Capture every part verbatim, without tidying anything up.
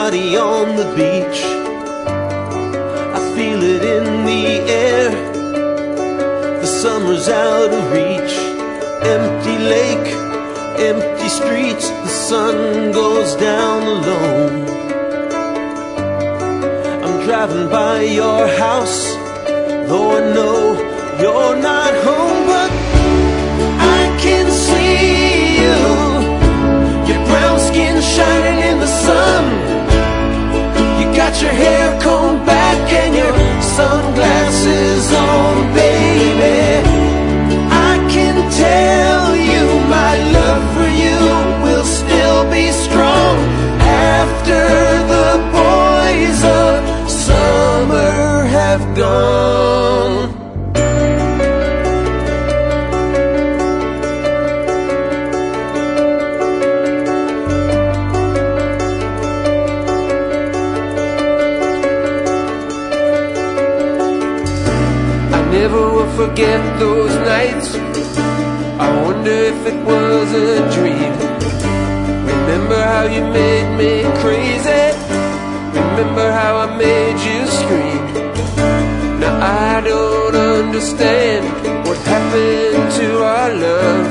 body on the beach. I feel it in the air. The summer's out of reach. Empty lake, empty streets. The sun goes down alone. I'm driving by your house, though I know you're not home, but I can see you. Your brown skin shining in the sun. You got your hair combed back and your sunglasses on, baby. I can tell you my love for you will still be strong after the boys of summer have gone. Never will forget those nights. I wonder if it was a dream. Remember how you made me crazy. Remember how I made you scream. Now I don't understand what happened to our love,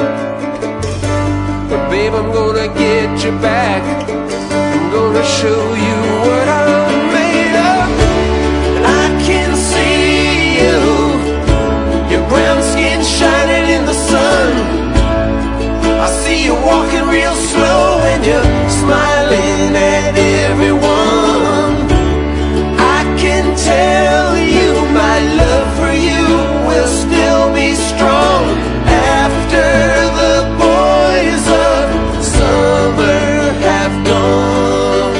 but babe, I'm gonna get you back. I'm gonna show you what I'm made of. And I can see you, your brown skin shining in the sun. I see you walking real slow and you're smiling at everyone. I can tell you my love for you will still be strong after the boys of summer have gone.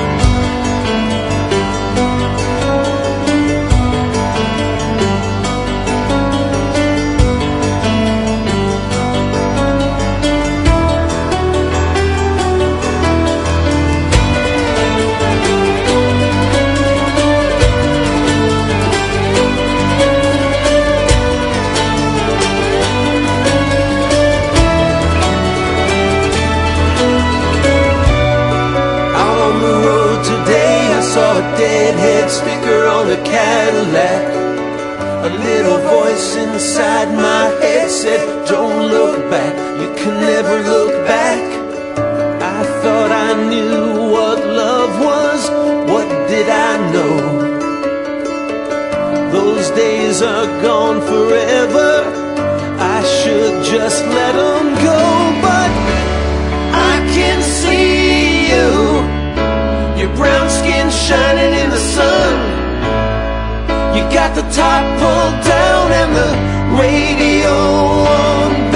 Deadhead sticker on a Cadillac. A little voice inside my head said, don't look back, you can never look back. I thought I knew what love was, what did I know? Those days are gone forever, I should just let them go. But I can see you, your brown skin shining in the sun. You got the top pulled down and the radio on.